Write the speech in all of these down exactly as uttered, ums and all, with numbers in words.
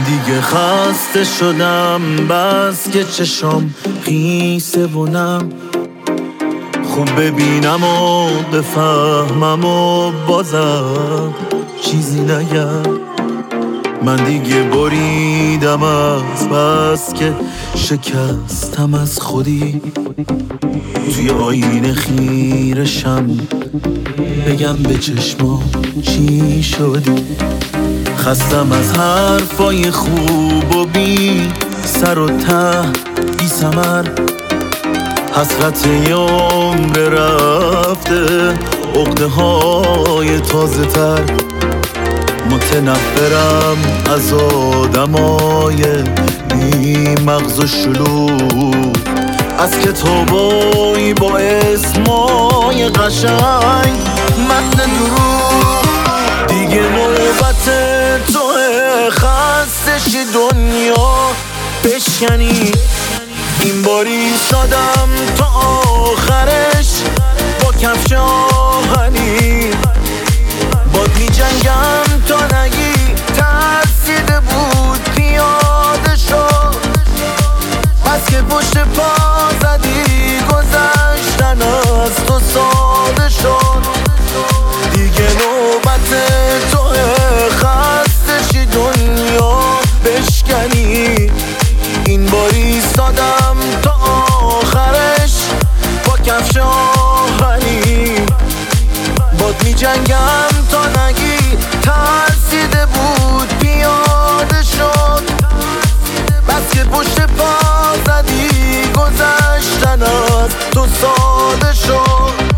دیگه خسته شدم، بس که چشم خیسه و نم، خوب ببینم و بفهمم و بازم چیزی نگم. من دیگه بریدم از بس که شکستم از خودی، توی آینه خیرشم بگم به چشما چی شدی. خستم از حرفای خوب و بی سر و ته بی ثمر، حسرت یه عمر رفته، عقده های تازه تر. متنفرم از آدمای بی مغز و شلوغ، از کتابایی با اسمای قشنگ متن دروغ. دیگه نوبت توه خسته شی دنیا بشکنی، این باری سادم تا آخرش با کفش آهنی. باد می جنگم تا نگی ترسیده بود پیاده شد، بس که پشت پا زدی گذشتن از تو ساده شد. دیگه نوبت توه خسته شی دنیا بشکنی، این باری سادم تا آخرش با کفش آهنی. باد می جنگم تا نگی ترسیده بود پیاده شد، بس که پشت پا زدی گذشتن از تو ساده شد.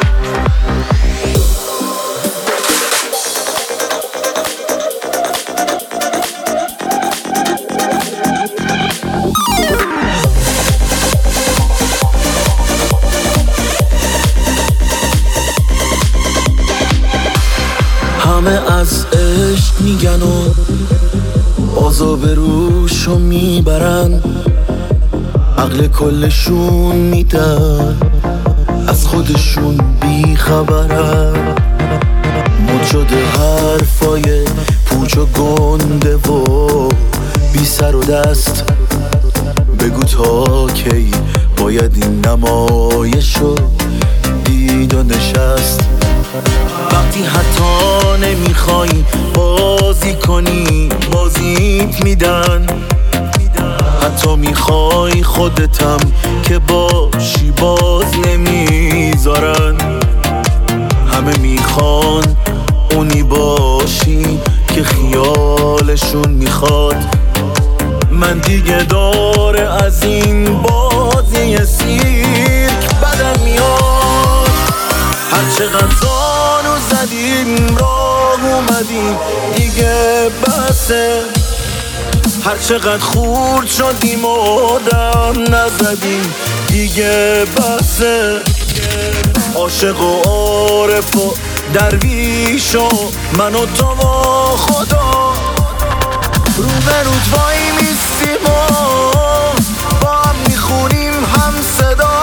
همه از عشق میگن و بازو به روشو میبرن، عقل کلشون میدن از خودشون بیخبرن. مد شده حرفای پوچ و گنده و بی سر و دست، بگو تا کی باید این نمایشو دید و نشست. وقتی حتی نمیخوای بازی کنی بازیت میدن، حتی میخوای خودتم که باشی باز نمیذارن. همه میخوان اونی باشی که خیالشون میخواد. من دیگه داره از این بازی سیرک بدم میاد. هر چقدر زانو زدیم راه اومدیم دیگه بسه، هر چقدر خورد شدیم و دم نزدیم دیگه بسه. عاشق و عارف و درویش و من و تو و خدا رو به رود وای میستیم و با هم میخونیم هم صدا.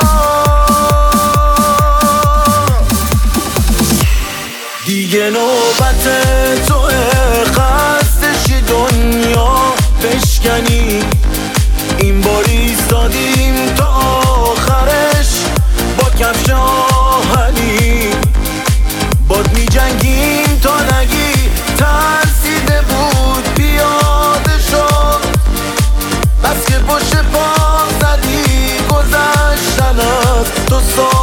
دیگه نوبت توه خسته شی دنیا بشکنی، این بار ایستادیم تا آخرش با کفش آهنی. باد می جنگیم تا نگی ترسیده بود پیاده شد، بس که پشت پا زدی گذشتن از تو سا